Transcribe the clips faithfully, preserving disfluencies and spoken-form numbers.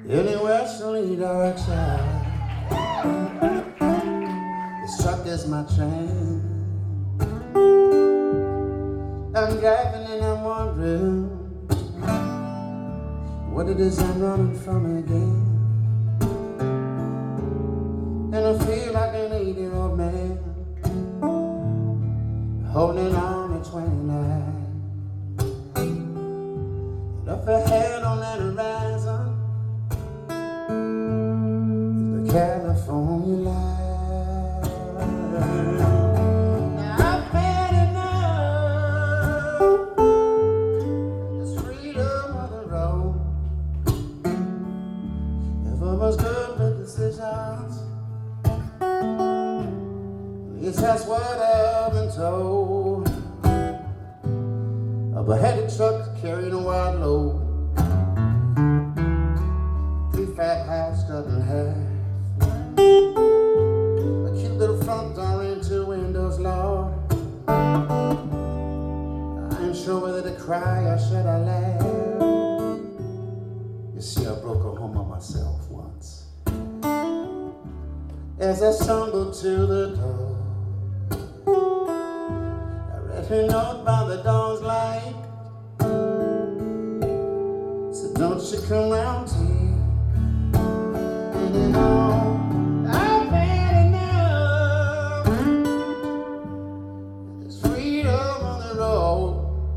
in a westerly direction. This truck is my train. I'm driving and I'm wondering what it is I'm running from again. And I feel like an eighty-year-old man holding on to twenty-nine. And up ahead on that horizon, the California line. Now I've had enough this freedom of the road. Never was good with decisions. At least that's what I've been told. A beheaded truck carrying a wide load. Three fat house cut in half. A cute little front door and two windows, Lord. I ain't sure whether to cry or should I laugh. You see, I broke a home on myself once. As I stumbled to the door, her note by the dawn's light said, don't you come round here. And you know, I've had enough this freedom on the road.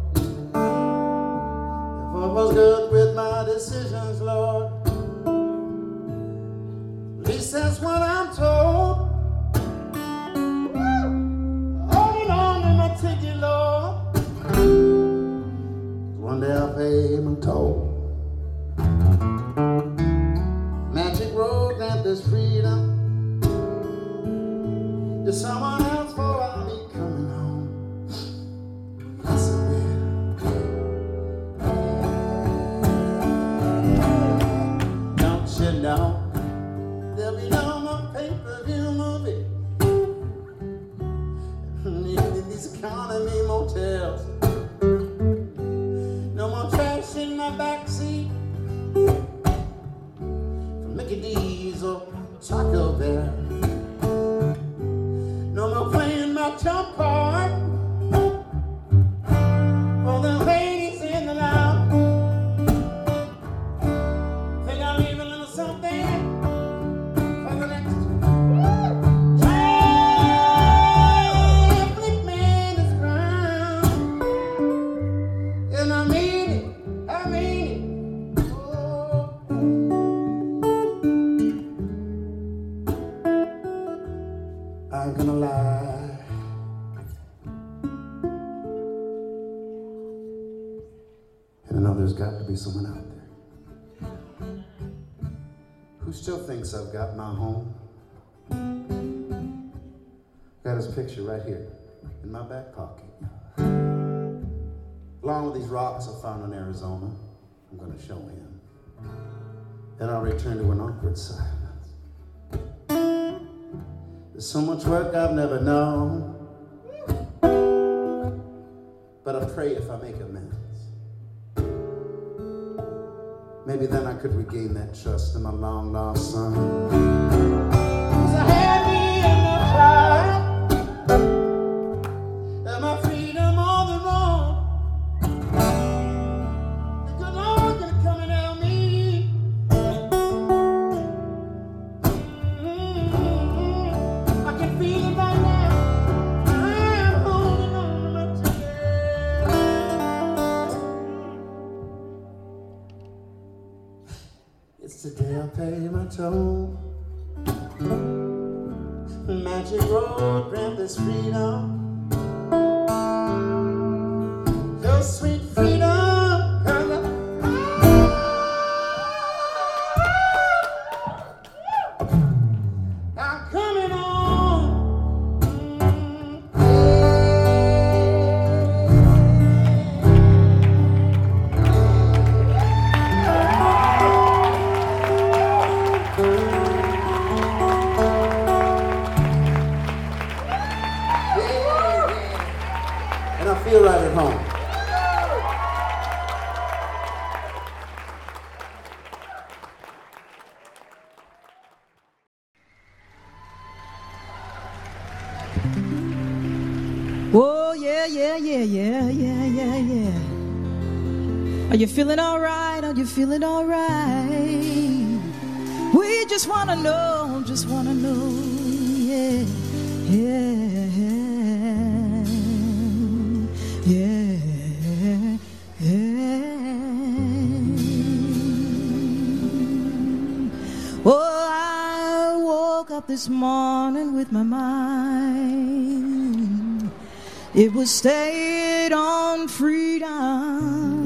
If I was good with my decisions, Lord, at least that's what I'm told. One day I'll pay my toll. Magic road grant this freedom to someone else, for I'll be coming home. Yes, I will. Don't you know there'll be no more pay-per-view movie in these economy motels. No more trash in my backseat from Mickey D's or Taco Bell. No more playing my trump card for the ladies in the lounge. Think I'll leave a little something for the next traffic man is brown. And I mean it, I mean it. Oh. I ain't gonna lie. And I know there's got to be someone out there who still thinks I've got my home. Got his picture right here in my back pocket. Along with these rocks I found in Arizona, I'm going to show him. Then I'll return to an awkward silence. There's so much work I've never known, but I pray if I make amends, maybe then I could regain that trust in my long lost son. 'Cause I had me in the fire, and my freedom on the road. The good Lord gonna come and help me. Mm-hmm. I can feel it right now. I'm holding on to my ticket. It's today I pay my toll. Magic road, grant this freedom. Your sweet freedom, cause I'm coming home. And I feel right at home. yeah, yeah, yeah, yeah, yeah. Are you feeling all right? Are you feeling all right? We just want to know, just want to know, yeah, yeah, yeah, yeah. Oh, I woke up this morning with my mind. It was stayed on freedom.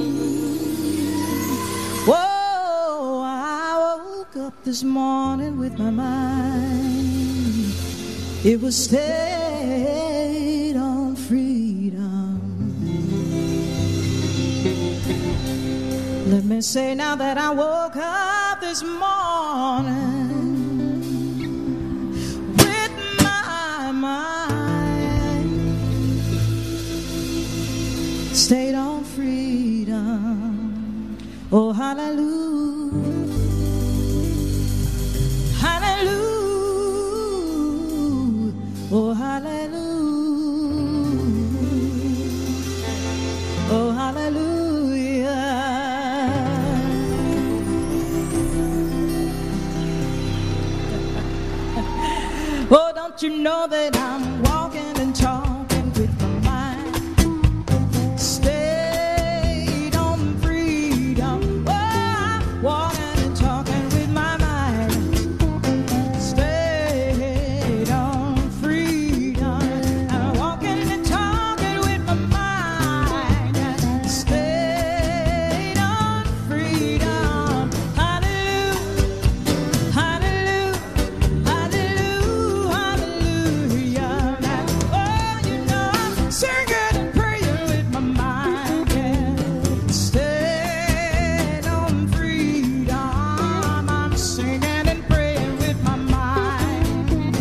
Whoa, I woke up this morning with my mind. It was stayed on freedom. Let me say now that I woke up this morning with my mind stayed on freedom. Oh, hallelujah, hallelujah, oh, hallelujah, oh, hallelujah. Oh, don't you know that I'm walking and talking with my mind stayed on freedom. Oh, I'm walking and talking with my mind stayed on freedom. I'm walking and talking with my mind stayed on freedom. Hallelujah, hallelujah, hallelujah, hallelujah. Oh, you know I'm singing and praying with my mind, yeah. Stayed on freedom. I'm singing and praying with my mind.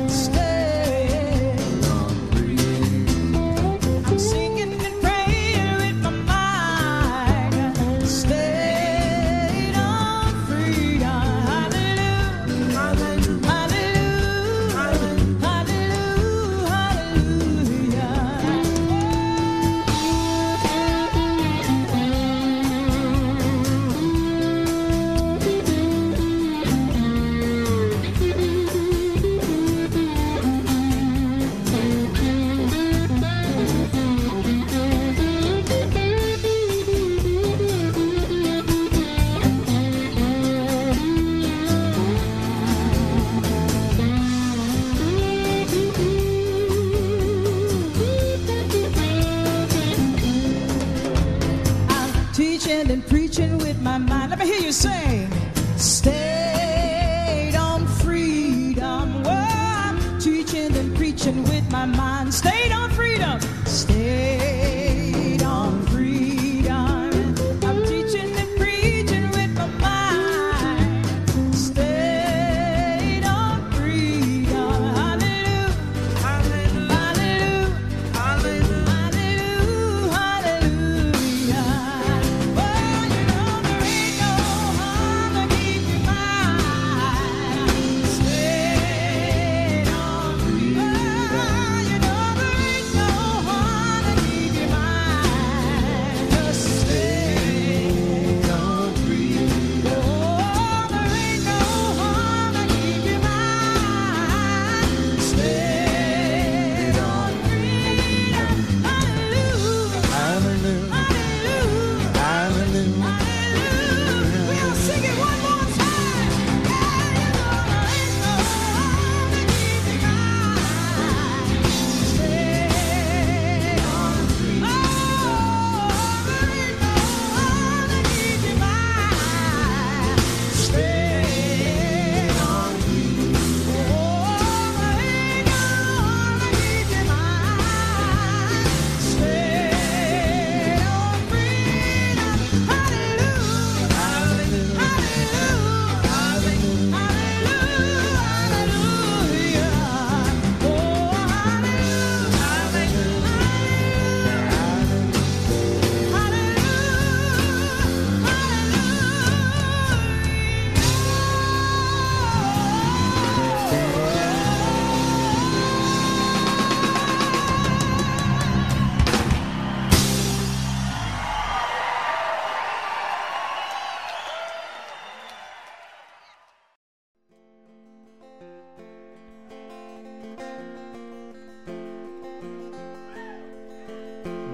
Stayed on freedom. I'm singing and praying with my mind. Stayed on freedom. Hallelujah, hallelujah, hallelujah, hallelujah. I'm teaching and preaching with my mind. Let me hear you sing. Stayed on freedom. Well, I'm teaching and preaching with my mind. Stayed on freedom. Stayed on freedom. I'm teaching and preaching with my mind. Stayed on freedom. Hallelujah, hallelujah, hallelujah, hallelujah. Oh, you know there ain't no harm to keep your mind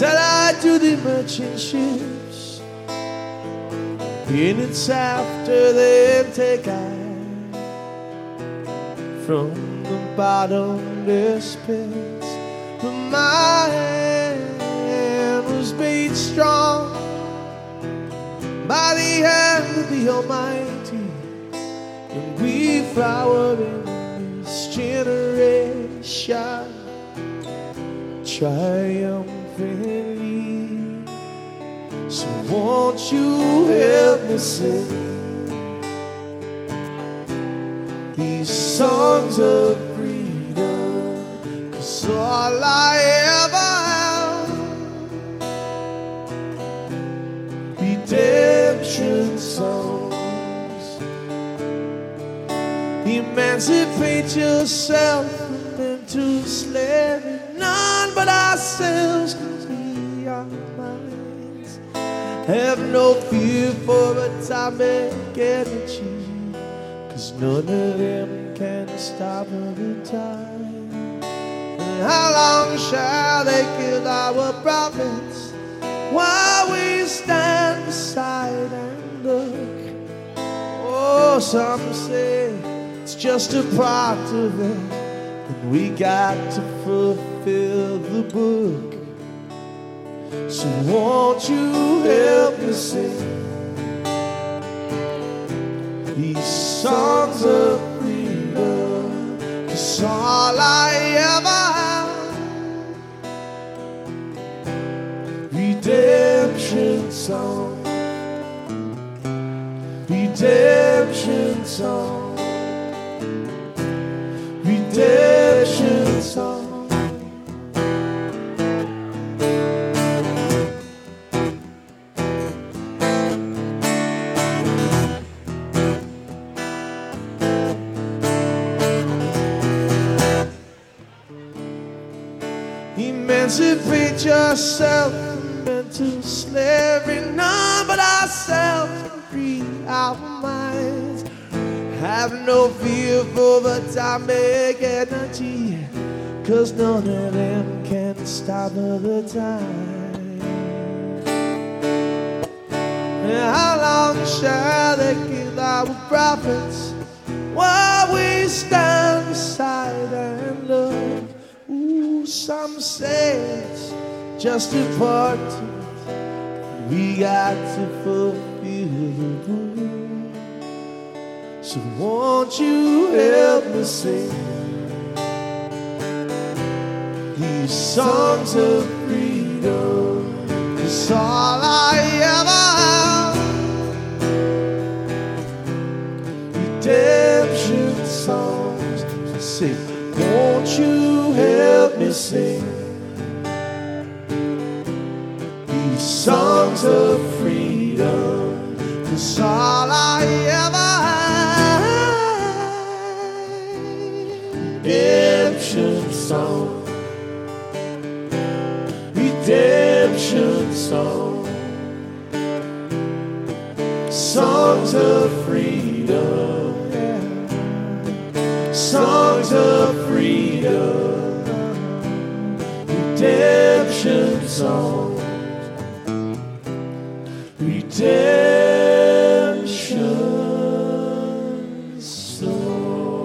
said I to the merchant ships, and it's after they take I from the bottomless pits. But my hand was made strong by the hand of the Almighty, and we flower in this generation triumphantly. So won't you help me sing these songs of freedom, 'cause all I ever have, redemption songs. Emancipate yourself from into slavery, none but ourselves, 'cause we are minds. Have no fear for atomic energy, 'cause none of them can stop the time. And how long shall they kill our prophets while we stand beside and look? Oh, some say it's just a part of it, and we got to fulfill the book. So won't you help me sing these songs of freedom, 'cause all I ever have, redemption song, redemption song, redemption song. Emancipate yourself from mental slavery, none but ourselves can free our minds. Have no fear for atomic energy, 'cause none of them can stop the time. And how long shall they kill our prophets while we stand beside and look? Ooh, some say it's just a part of it, we got to fulfill the book. So won't you help me sing these songs of freedom, 'cause all I ever have, redemption songs. So sing, won't you help me sing these songs of freedom, 'cause all I ever have, redemption song, redemption song, songs of freedom, yeah. Songs of freedom, redemption song, redemption song.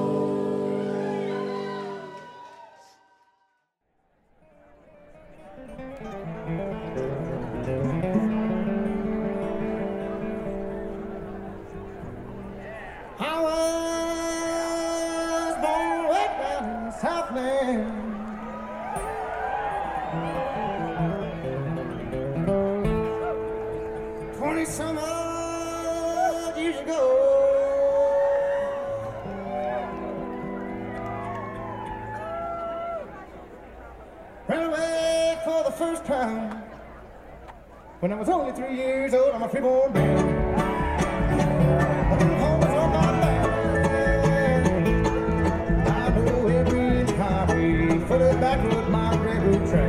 I was born way down in Southland. Twenty some odd years ago. Ran away for the first time when I was only three years old. I'm a freeborn man. Home was on my back. I know every highway, footed backward my railroad track.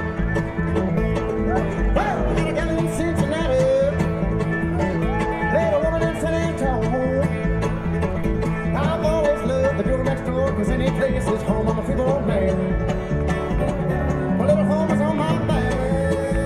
Well, I got a gal in Cincinnati, laid a woman in San Antonio. I've always loved the girl next door, 'cause any place is home. I'm a freeborn man. My little home is on my back.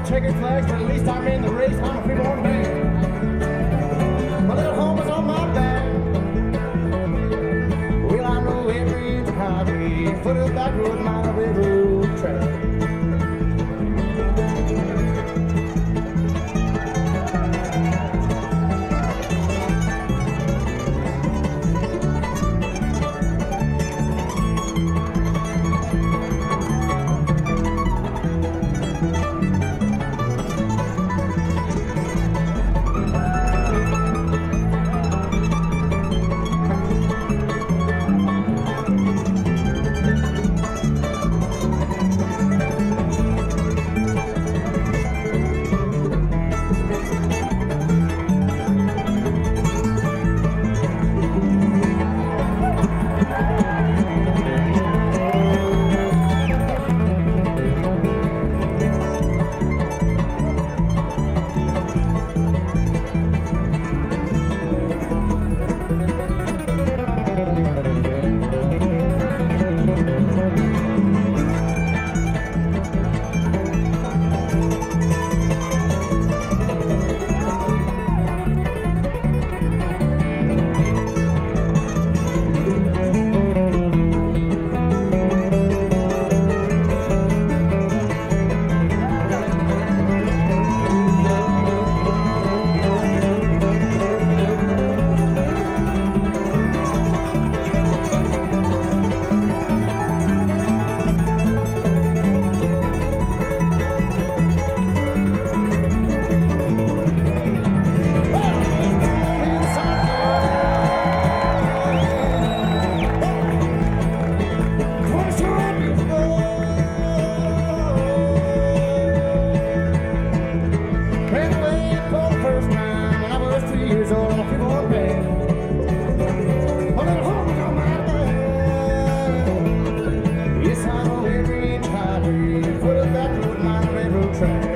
checkered flags, but at least I'm in the race. I'm a freeborn man. My little home is on my back. Well, I know every inch of highway, foot of back road, mile of railroad track. Track.